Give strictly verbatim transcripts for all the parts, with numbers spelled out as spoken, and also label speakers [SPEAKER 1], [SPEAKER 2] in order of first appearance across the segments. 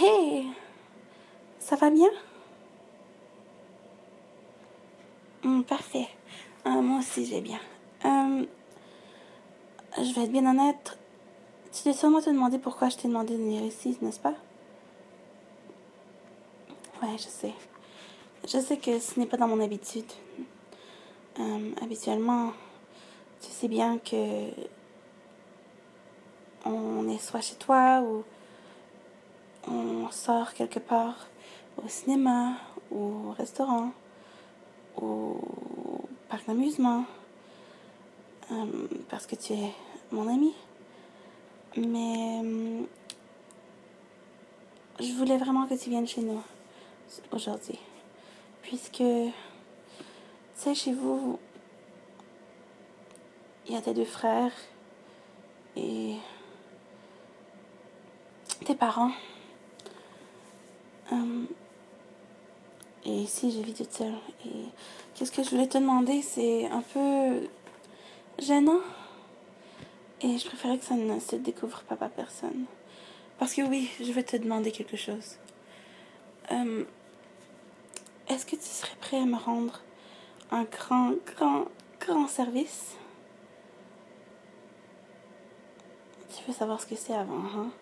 [SPEAKER 1] Hey, ça va bien? Hum, parfait. Euh, moi aussi, j'ai bien. Euh, je vais être bien honnête. Tu dois sûrement te demander pourquoi je t'ai demandé de venir ici, n'est-ce pas? Ouais, je sais. Je sais que ce n'est pas dans mon habitude. Euh, habituellement, tu sais bien que on est soit chez toi ou on sort quelque part au cinéma ou au restaurant ou au parc d'amusement euh, parce que tu es mon ami. Mais euh, je voulais vraiment que tu viennes chez nous aujourd'hui. Puisque, tu sais, chez vous, il y a tes deux frères et tes parents. Euh, et ici, je vis toute seule. Et qu'est-ce que je voulais te demander, c'est un peu gênant. Et je préférais que ça ne se découvre pas par personne. Parce que oui, je vais te demander quelque chose. Euh, est-ce que tu serais prêt à me rendre un grand, grand, grand service? Tu veux savoir ce que c'est avant, hein?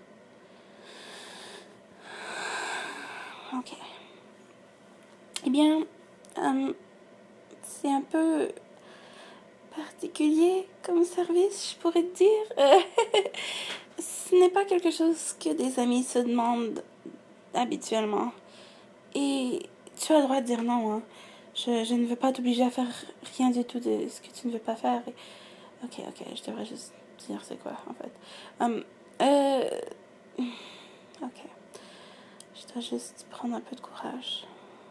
[SPEAKER 1] Ok. Eh bien, euh, c'est un peu particulier comme service, je pourrais te dire. Euh, ce n'est pas quelque chose que des amis se demandent habituellement. Et tu as le droit de dire non, hein. Je, je ne veux pas t'obliger à faire rien du tout de ce que tu ne veux pas faire. Et... Ok, ok, je devrais juste dire c'est quoi, en fait. Um, euh... Ok. Je dois juste prendre un peu de courage.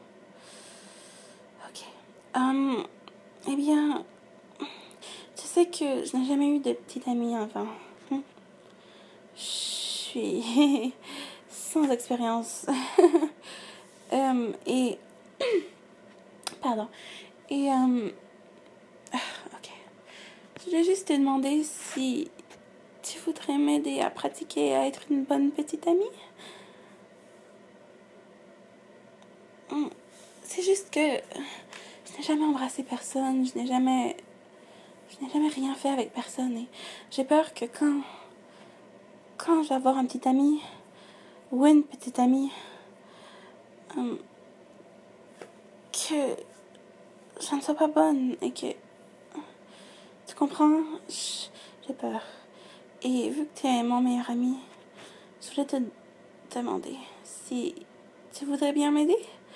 [SPEAKER 1] Ok. Um, eh bien, tu sais que je n'ai jamais eu de petite amie avant. Hmm? Je suis sans expérience. um, et... Pardon. Et... Um... Ok. Je voulais juste te demander si tu voudrais m'aider à pratiquer à être une bonne petite amie. Hmm. C'est juste que je n'ai jamais embrassé personne, je n'ai jamais... Je n'ai jamais rien fait avec personne et j'ai peur que quand... Quand je vais avoir un petit ami ou une petite amie, um, que je ne sois pas bonne et que... Tu comprends? J'ai peur. Et vu que tu es mon meilleur ami, je voulais te demander si tu voudrais bien m'aider?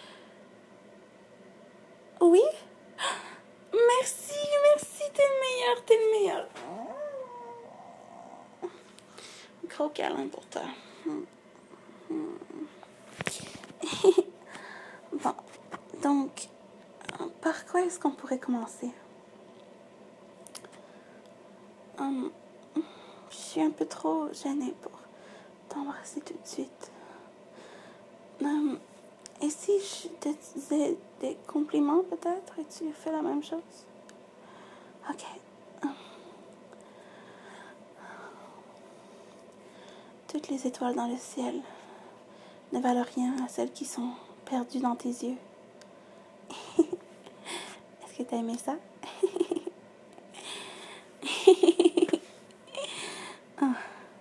[SPEAKER 1] Oui? Merci, merci, t'es le meilleur, t'es le meilleur. Gros câlin pour toi. Bon, donc, par quoi est-ce qu'on pourrait commencer? Um, je suis un peu trop gênée pour t'embrasser tout de suite. Um, et si je te disais des compliments peut-être et tu fais la même chose? Ok. Um, toutes les étoiles dans le ciel ne valent rien à celles qui sont perdues dans tes yeux. Est-ce que t'as aimé ça? Ah.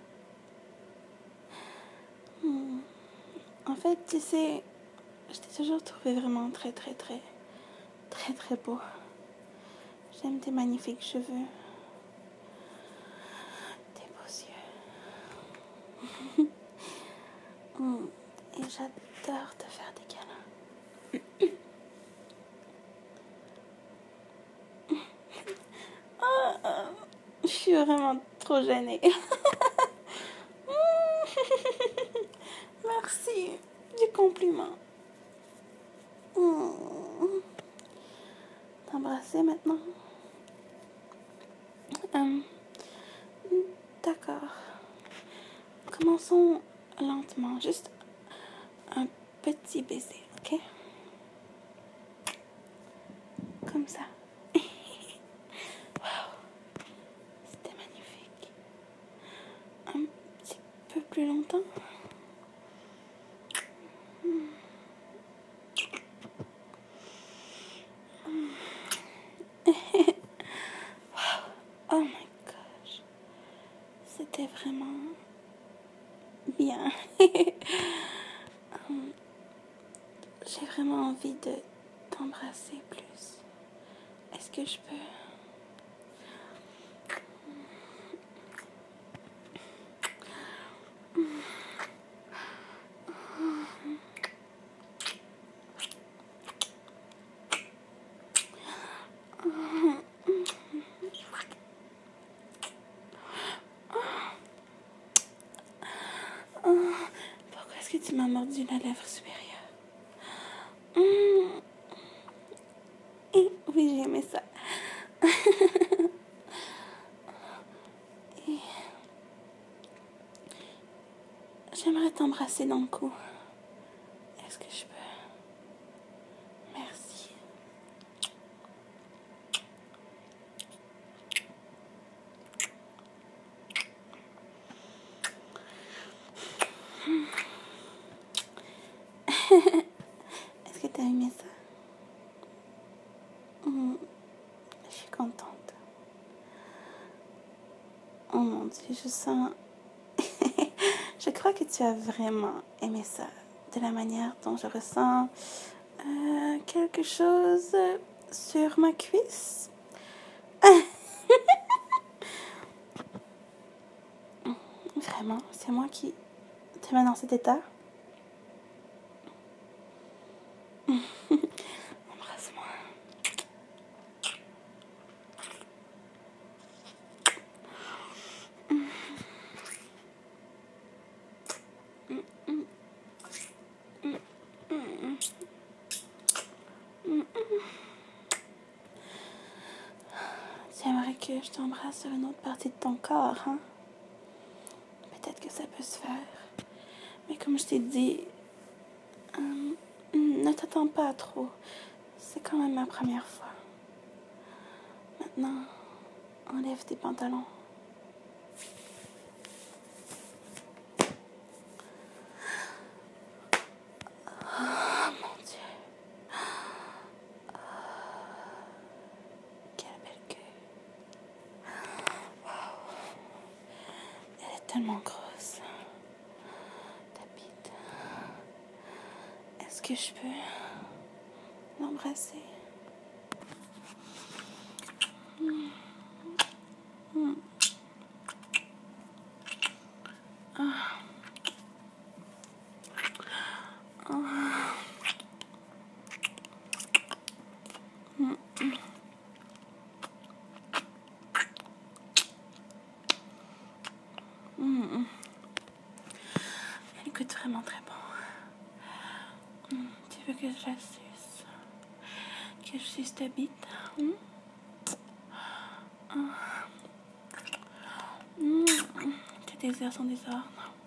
[SPEAKER 1] Hmm. En fait, tu sais, je t'ai toujours trouvé vraiment très, très, très, très, très beau. J'aime tes magnifiques cheveux, tes beaux yeux. Hmm. Et j'adore te faire des câlins. Oh, oh, je suis vraiment trop gênée. Merci du compliment. Hmm. T'embrasser maintenant? Um, D'accord. Commençons lentement, juste un petit baiser, ok? Comme ça. Wow, c'était magnifique. Un petit peu plus longtemps. bien. Hum, J'ai vraiment envie de t'embrasser plus. Est-ce que je peux? Pourquoi est-ce que tu m'as mordu la lèvre supérieure? Hum. Oui, j'ai aimé ça. Et j'aimerais t'embrasser dans le cou. Est-ce que je peux? Merci. Est-ce que t'as aimé ça? Hum, Je suis contente. Oh mon Dieu, je sens... Je crois que tu as vraiment aimé ça. De la manière dont je ressens euh, quelque chose sur ma cuisse. Vraiment, c'est moi qui te mets dans cet état. Embrasse-moi. Tu aimerais que je t'embrasse sur une autre partie de ton corps, hein? Peut-être que ça peut se faire. Mais comme je t'ai dit, euh, ne t'attends pas trop. C'est quand même ma première fois. Maintenant, enlève tes pantalons. Oh mon Dieu. Quelle belle queue. Wow. Elle est tellement grosse. Ta bite. Est-ce que je peux l'embrasser? Mm. Mm. Ah. Ah. Mm. Mm. Elle goûte vraiment très bon. Mm. Tu veux que je la suce? Que je suce ta bite? Mm. Ah. Mm. Tes désirs sont désordres.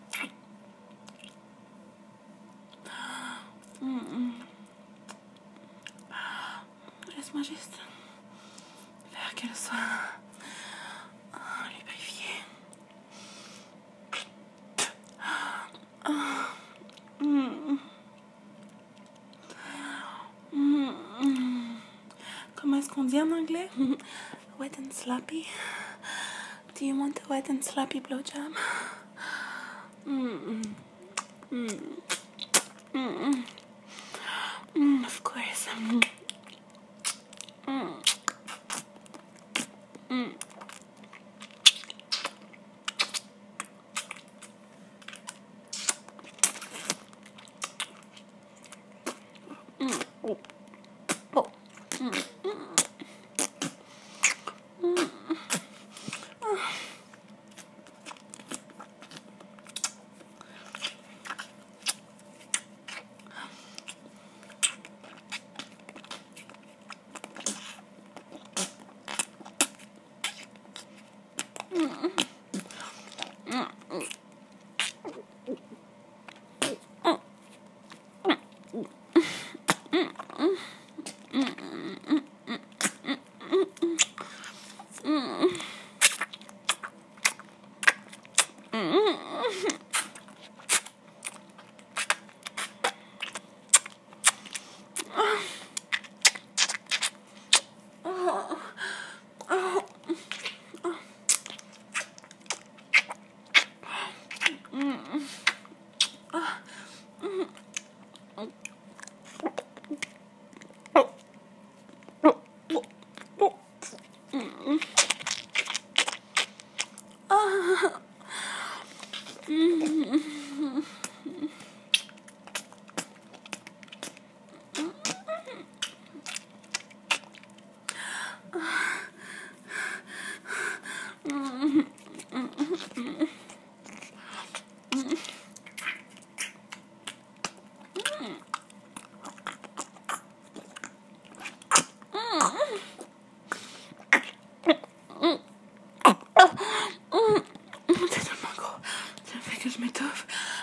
[SPEAKER 1] Mm. Mm. Laisse-moi juste faire qu'elle soit oh, lubrifiée. Oh. Mm. Mm. Comment est-ce qu'on dit en anglais? Wet and sloppy. Do you want a wet and sloppy blowjob? Mm. Mm. Mm. Mm. Of course. Mm. Mm. Mm. Mm. Oh. Oh. Mm. Mm.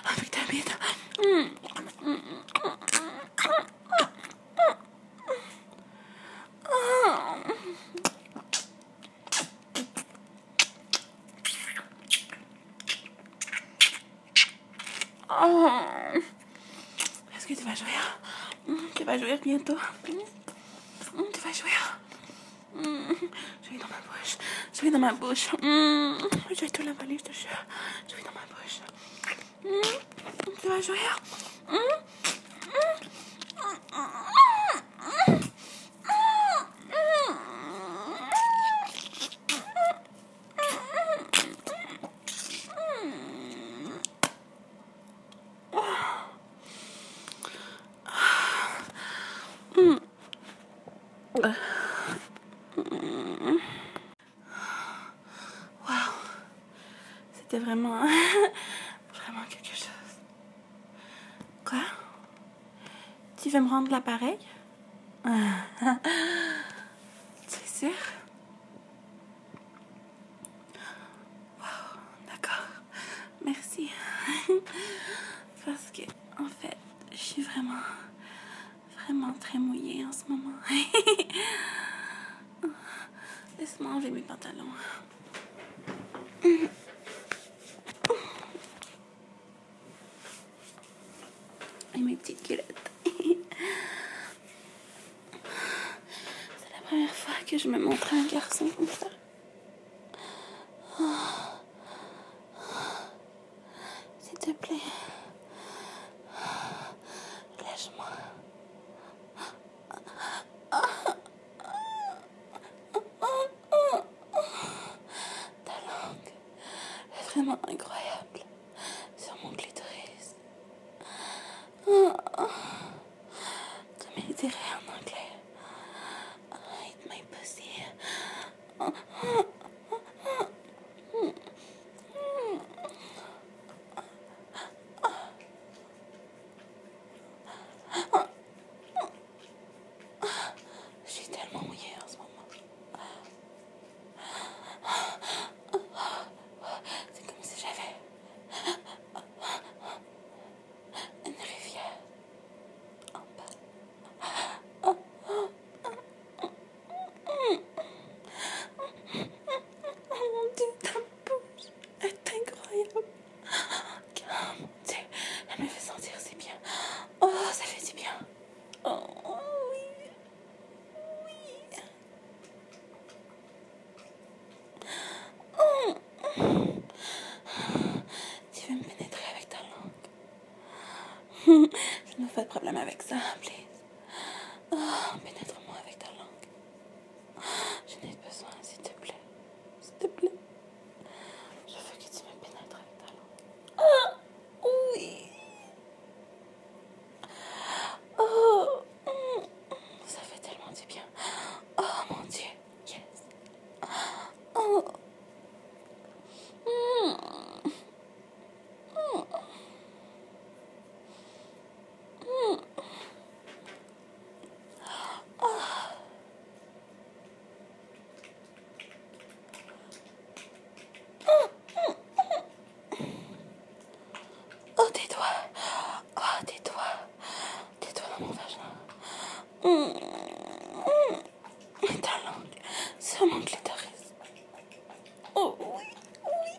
[SPEAKER 1] avec ta bite. Mm. Mm. Oh. Est-ce que tu vas jouir? Tu vas jouir bientôt? Tu vas jouir? Je vais dans ma bouche. Je vais dans ma bouche. Je vais tout l'avaler, je te jure. Je vais dans ma bouche. Tu vas jouir? Waouh, c'était vraiment, vraiment quelque chose. Quoi? Tu veux me rendre l'appareil? Tu es sûr? Waouh, d'accord. Merci. Parce que, en fait, je suis vraiment, vraiment très mouillée en ce moment. Laisse-moi enlever mes pantalons. Et mes petites culottes. C'est la première fois que je me montre à un garçon comme ça. S'il te plaît. Lâche-moi. Ta langue est vraiment incroyable sur mon clitoris. Comme il dirait en anglais. Eat my pussy. Je suis tellement mouillée en ce moment. C'est comme si j'avais une rivière en bas. Oh mon Dieu, ta bouche est incroyable. Oh mon Dieu, elle me fait sentir si bien. Oh, ça fait du bien. Oh oui, oui. Oh. Tu veux me pénétrer avec ta langue? Je n'ai pas de problème avec ça, please. Oh, pénètre-moi avec ta langue. Je n'ai besoin, s'il te plaît. S'il te plaît. Je veux que tu me pénètres avec ta langue. Oh, oui. Oh, ça fait tellement du bien. Oh mon Dieu, yes. Oh. Oh, tes doigts. Oh, tes doigts. Tes doigts dans mon vagin. Ta langue sur mon clitoris. Oh, oui, oui.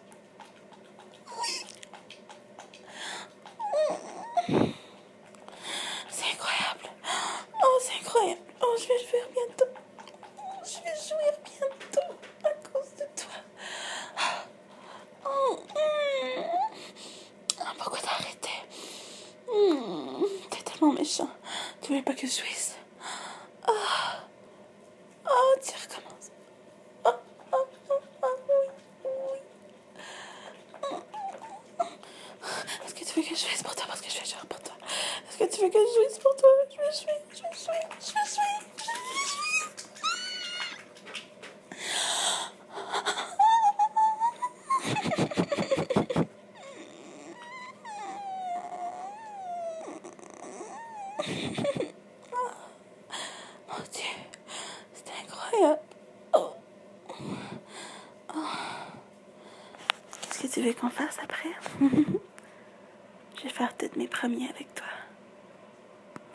[SPEAKER 1] Oui. C'est incroyable. Oh, c'est incroyable. Oh, je vais jouir bientôt. Je vais jouir bientôt à cause de toi. Oh, mm. Ah, pourquoi t'as arrêté? Mm. T'es tellement méchant. Tu voulais pas que je jouisse. Oh, oh tu recommences. Oh, oh, oh, oh, oui, oui. Est-ce que tu veux que je jouisse pour toi? Parce que je vais jouir pour toi. Est-ce que tu veux que je jouisse pour toi? Je vais jouir, je vais jouir, je vais jouir. Mon Dieu, c'était incroyable. Oh. Oh. Qu'est-ce que tu veux qu'on fasse après? Je Je vais faire toutes mes premiers avec toi.